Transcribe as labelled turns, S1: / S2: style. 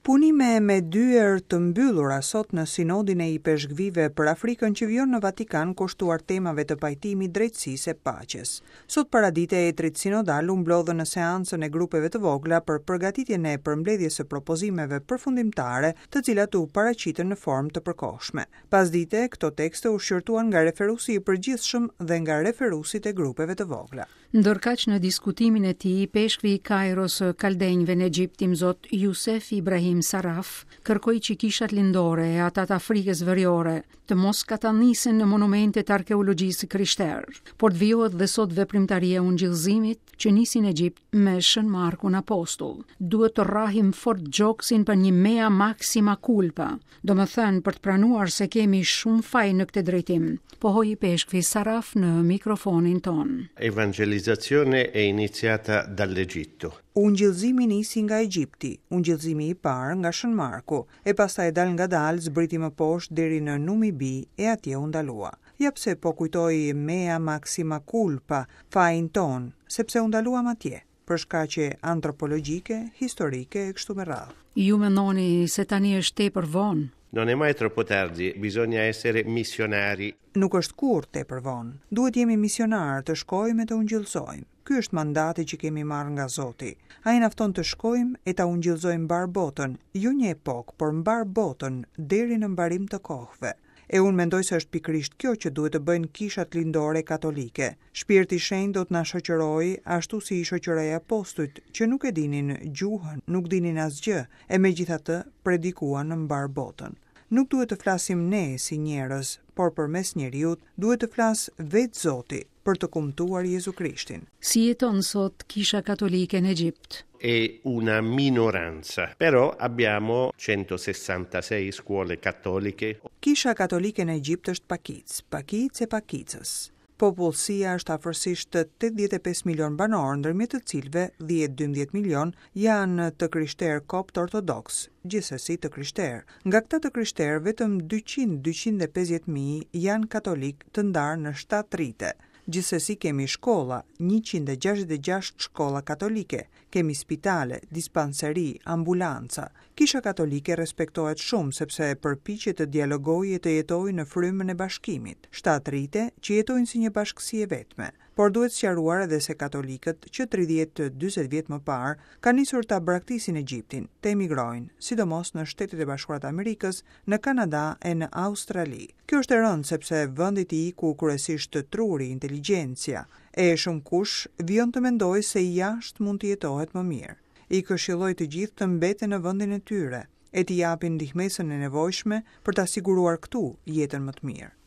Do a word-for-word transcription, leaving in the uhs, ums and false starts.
S1: Punime me dyer të mbyllura sot në sinodin e i peshqvive për Afrikën që vjon në Vatikan kushtuar temave të pajtimit, drejtësisë e paqes. Sot paradite e trit sinodal u mblodhën në seancën e grupeve të vogla për përgatitjen e përmbledhjes së propozimeve përfundimtare, të cilat u paraqiten në formë të përkohshme. Pasdite, këto tekste u shqyrtuan nga referuesi i përgjithshëm dhe nga referuesit e grupeve të vogla.
S2: Ndërkaq në diskutimin e tij, peshqvi i Kairos kaldenjve në Egjipt, Zot Jusef Ibrahim Saraf, kërkoi që kishat lindore e ata të Afrikës Veriore të mos katanisin në monumentet arkeologjisë krishterë, por të vijohet dhe sot veprimtaria e ungjillëzimit që nisi në Egjipt me Shën Markun apostull. Duhet të rrahim fort gjoksin për një mea maxima culpa, do më thënë për të pranuar se kemi shumë faj në këtë drejtim, pohoi peshqvi Saraf në mikrofonin ton.
S3: Evangelizzazione è iniziata dall'Egitto.
S1: Ungjillëzimi nisi nga Egjipti, ungjillëzimi i parë nga Shën Marku, e pastaj dal nga dal zbriti më poshtë deri në Numibi e atje u ndalua. Ja pse po kujtoi mea maxima culpa, fajin ton, sepse u ndaluam atje, për shkaqe antropologjike, historike e kështu me radhë.
S2: Ju mendoni se tani është tepër vonë?
S3: Non è mai troppo tardi, bisogna essere missionari.
S1: Nuk është kurrë tepër vonë. Duhet jemi misionarë të shkojmë e të ungjillsojmë. Ky është mandati që kemi marrë nga Zoti. Ai na fton të shkojmë e ta ungjillsojmë mbar botën, jo një epokë, por mbar botën deri në mbarim të kohëve. E unë mendoj se është pikërisht kjo që duhet të bëjnë kishat lindore katolike. Shpirti i Shenjtë do të na shoqërojë ashtu si i shoqëroi apostujt, që nuk e dinin gjuhën, nuk dinin asgjë, e megjithatë predikuan në mbar botën. Nuk duhet të flasim ne si njerëz, por përmes njeriut duhet të flas vetë Zoti për të kumtuar Jezu Krishtin.
S2: Si jeton sot Kisha Katolike në Egjipt?
S3: È una minoranza, però abbiamo centosessantasei scuole cattoliche.
S1: Kisha Katolike në Egjipt është pakic, pakic e pakicës. Popullsia është afërsisht tetëdhjetë e pesë milion banor, ndërmjet të cilëve dhjetë deri dymbëdhjetë milion janë të krishterë kopt ortodoks, gjithsesi të krishterë. Nga këta të krishterë, vetëm dyqind deri dyqind e pesëdhjetë mijë janë katolik të ndarë në shtatë rite. Gjithsesi kemi shkolla, njëqind e gjashtëdhjetë e gjashtë shkolla katolike, kemi spitale, dispanseri, ambulanca. Kisha Katolike respektohet shumë sepse përpiqet të dialogojë e të jetojë në frymën e bashkimit. Shtatë rite që jetojnë si një bashkësi e vetme. Por duhet sqaruar edhe se katolikët që tridhjetë deri njëzet vjet më parë kanë nisur ta braktisin Egjiptin, të emigrojnë, sidomos në Shtetet e Bashkuara të Amerikës, në Kanada e në Australi. Kjo është e rëndë sepse vendi i ku kryesisht truri, inteligjencia e shumë kush vjen të mendojë se jashtë mund të jetohet më mirë. I këshilloj të gjithë të mbeten në vendin e tyre e t'i japin ndihmesën e nevojshme për ta siguruar këtu jetën më të mirë.